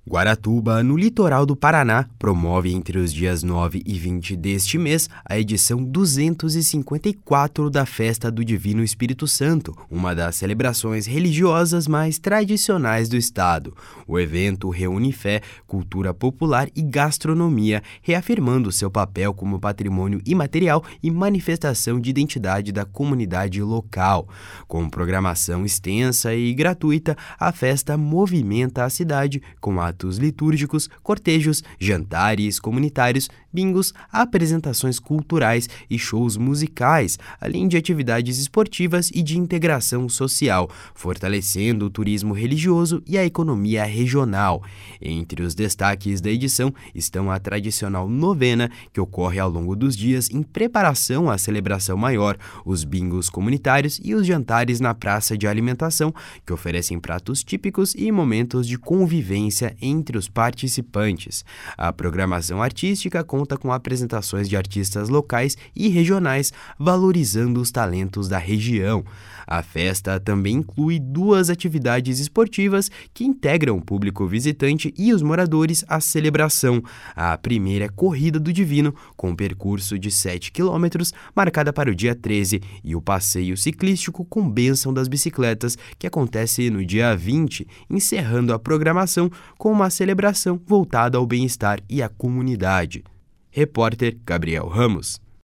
Guaratuba, no litoral do Paraná, promove entre os dias 9 e 20 deste mês a edição 254 da Festa do Divino Espírito Santo, uma das celebrações religiosas mais tradicionais do estado. O evento reúne fé, cultura popular e gastronomia, reafirmando seu papel como patrimônio imaterial e manifestação de identidade da comunidade local. Com programação extensa e gratuita, a festa movimenta a cidade com atos litúrgicos, cortejos, jantares comunitários, bingos, apresentações culturais e shows musicais, além de atividades esportivas e de integração social, fortalecendo o turismo religioso e a economia regional. Entre os destaques da edição estão a tradicional novena, que ocorre ao longo dos dias em preparação à celebração maior, os bingos comunitários e os jantares na praça de alimentação, que oferecem pratos típicos e momentos de convivência entre os participantes. A programação artística conta com apresentações de artistas locais e regionais, valorizando os talentos da região. A festa também inclui duas atividades esportivas que integram o público visitante e os moradores à celebração. A primeira é Corrida do Divino, com um percurso de 7 quilômetros, marcada para o dia 13, e o passeio ciclístico com bênção das bicicletas, que acontece no dia 20, encerrando a programação com uma celebração voltada ao bem-estar e à comunidade. Repórter Gabriel Ramos.